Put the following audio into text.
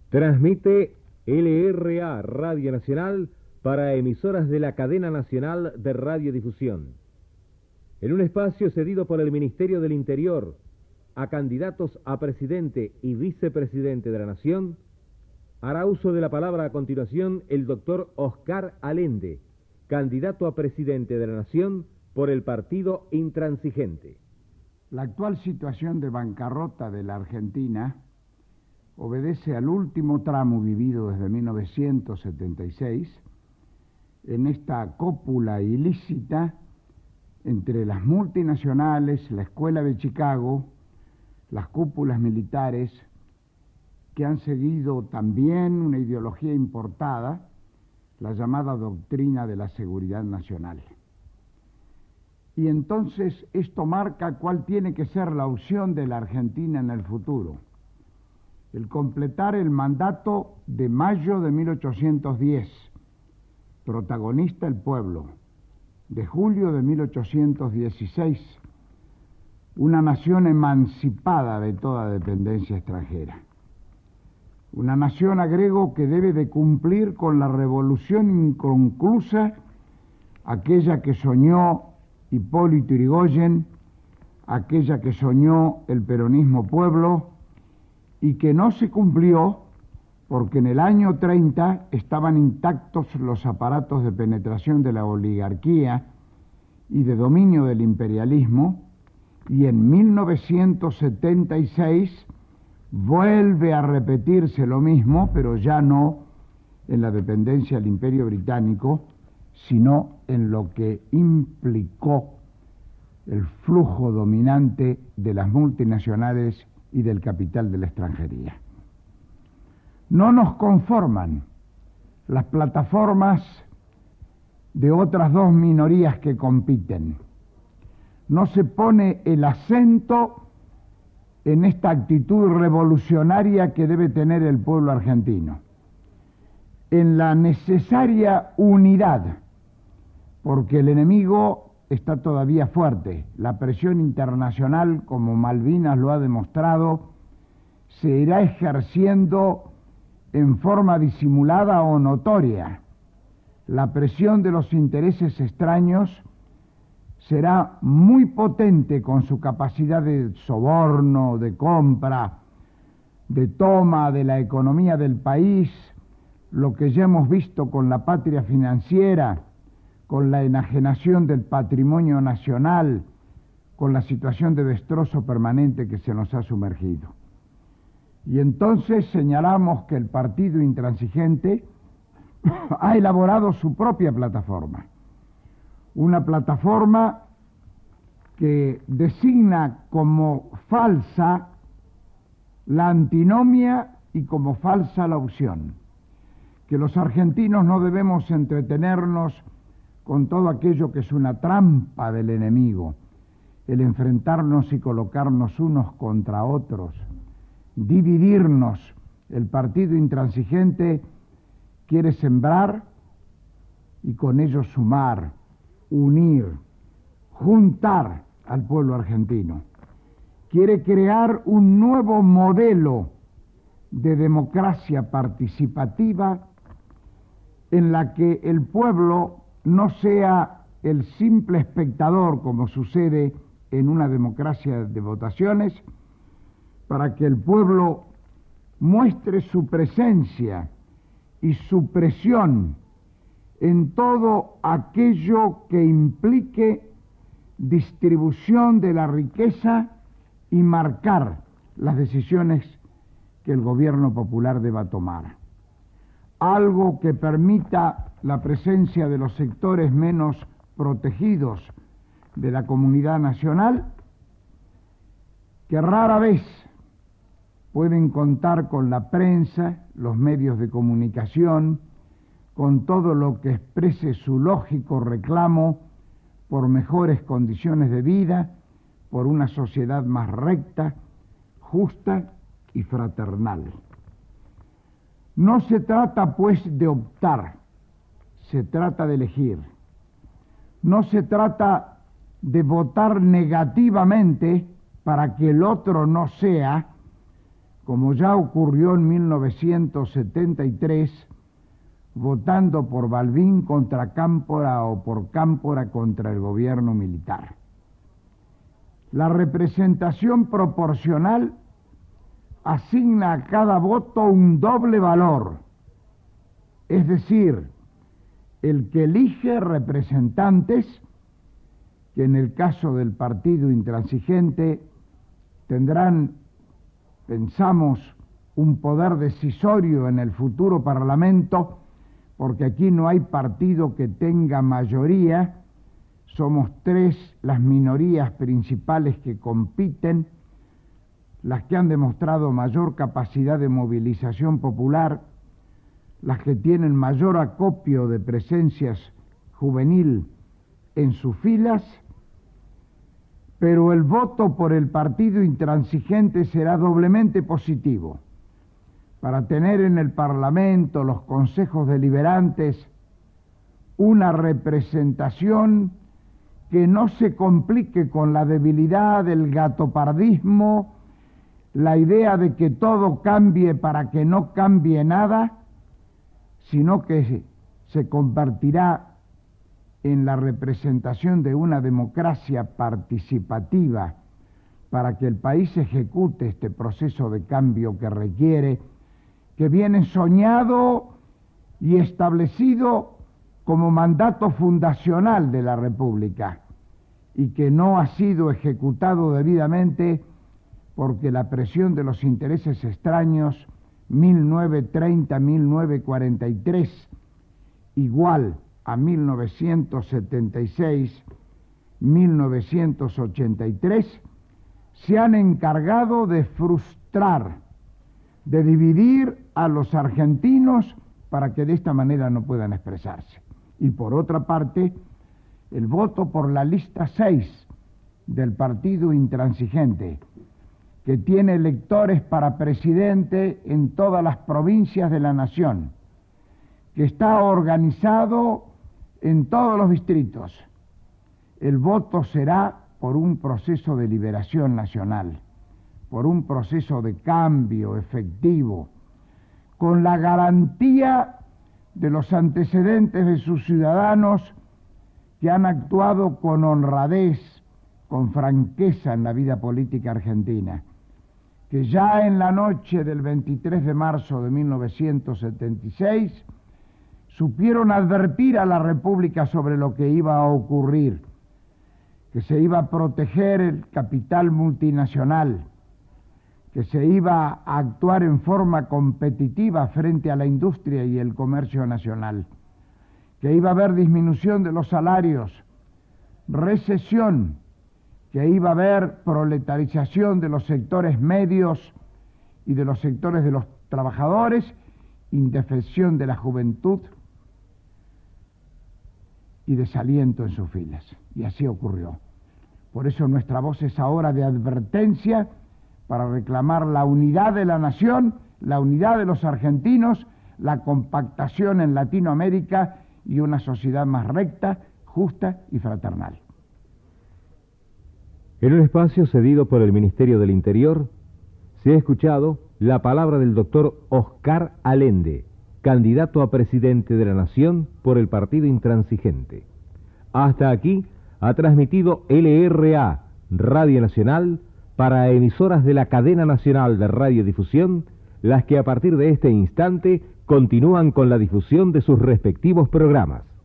Transmite LRA Radio Nacional para emisoras de la Cadena Nacional de Radiodifusión. En un espacio cedido por el Ministerio del Interior a candidatos a presidente y vicepresidente de la Nación, hará uso de la palabra a continuación el doctor Oscar Allende, candidato a presidente de la Nación por el Partido Intransigente. La actual situación de bancarrota de la Argentina obedece al último tramo vivido desde 1976 en esta cópula ilícita entre las multinacionales, la Escuela de Chicago, las cúpulas militares, que han seguido también una ideología importada, la llamada doctrina de la seguridad nacional. Y entonces esto marca cuál tiene que ser la opción de la Argentina en el futuro. El completar el mandato de mayo de 1810, protagonista el pueblo, de julio de 1816, una nación emancipada de toda dependencia extranjera. Una nación, agrego, que debe de cumplir con la revolución inconclusa, aquella que soñó Hipólito Yrigoyen, aquella que soñó el peronismo pueblo y que no se cumplió porque en el año 30 estaban intactos los aparatos de penetración de la oligarquía y de dominio del imperialismo, y en 1976 vuelve a repetirse lo mismo, pero ya no en la dependencia del Imperio Británico, sino en lo que implicó el flujo dominante de las multinacionales y del capital de la extranjería. No nos conforman las plataformas de otras dos minorías que compiten. No se pone el acento en esta actitud revolucionaria que debe tener el pueblo argentino, en la necesaria unidad, porque el enemigo está todavía fuerte. La presión internacional, como Malvinas lo ha demostrado, se irá ejerciendo en forma disimulada o notoria. La presión de los intereses extraños será muy potente con su capacidad de soborno, de compra, de toma de la economía del país, lo que ya hemos visto con la patria financiera, con la enajenación del patrimonio nacional, con la situación de destrozo permanente que se nos ha sumergido. Y entonces señalamos que el Partido Intransigente ha elaborado su propia plataforma, una plataforma que designa como falsa la antinomia y como falsa la opción, que los argentinos no debemos entretenernos con todo aquello que es una trampa del enemigo, el enfrentarnos y colocarnos unos contra otros, dividirnos. El Partido Intransigente quiere sembrar y con ello sumar, unir, juntar al pueblo argentino. Quiere crear un nuevo modelo de democracia participativa en la que el pueblo no sea el simple espectador, como sucede en una democracia de votaciones, para que el pueblo muestre su presencia y su presión en todo aquello que implique distribución de la riqueza y marcar las decisiones que el gobierno popular deba tomar. Algo que permita la presencia de los sectores menos protegidos de la comunidad nacional, que rara vez pueden contar con la prensa, los medios de comunicación, con todo lo que exprese su lógico reclamo por mejores condiciones de vida, por una sociedad más recta, justa y fraternal. No se trata, pues, de optar, se trata de elegir. No se trata de votar negativamente para que el otro no sea, como ya ocurrió en 1973, votando por Balbín contra Cámpora o por Cámpora contra el gobierno militar. La representación proporcional asigna a cada voto un doble valor, es decir, el que elige representantes, que en el caso del Partido Intransigente tendrán, pensamos, un poder decisorio en el futuro Parlamento, porque aquí no hay partido que tenga mayoría, somos tres las minorías principales que compiten, las que han demostrado mayor capacidad de movilización popular, las que tienen mayor acopio de presencias juvenil en sus filas, pero el voto por el Partido Intransigente será doblemente positivo, para tener en el Parlamento, los consejos deliberantes, una representación que no se complique con la debilidad, el gatopardismo, la idea de que todo cambie para que no cambie nada, sino que se convertirá en la representación de una democracia participativa para que el país ejecute este proceso de cambio que requiere, que viene soñado y establecido como mandato fundacional de la República y que no ha sido ejecutado debidamente porque la presión de los intereses extraños 1930-1943 igual a 1976-1983 se han encargado de frustrar, de dividir a los argentinos para que de esta manera no puedan expresarse. Y por otra parte, el voto por la lista 6 del Partido Intransigente, que tiene electores para presidente en todas las provincias de la nación, que está organizado en todos los distritos. El voto será por un proceso de liberación nacional, por un proceso de cambio efectivo, con la garantía de los antecedentes de sus ciudadanos que han actuado con honradez, con franqueza en la vida política argentina, que ya en la noche del 23 de marzo de 1976 supieron advertir a la República sobre lo que iba a ocurrir, que se iba a proteger el capital multinacional, que se iba a actuar en forma competitiva frente a la industria y el comercio nacional, que iba a haber disminución de los salarios, recesión, que iba a haber proletarización de los sectores medios y de los sectores de los trabajadores, indefensión de la juventud y desaliento en sus filas. Y así ocurrió. Por eso nuestra voz es ahora de advertencia para reclamar la unidad de la nación, la unidad de los argentinos, la compactación en Latinoamérica y una sociedad más recta, justa y fraternal. En un espacio cedido por el Ministerio del Interior, se ha escuchado la palabra del doctor Oscar Allende, candidato a presidente de la Nación por el Partido Intransigente. Hasta aquí ha transmitido LRA, Radio Nacional, para emisoras de la Cadena Nacional de Radiodifusión, las que a partir de este instante continúan con la difusión de sus respectivos programas.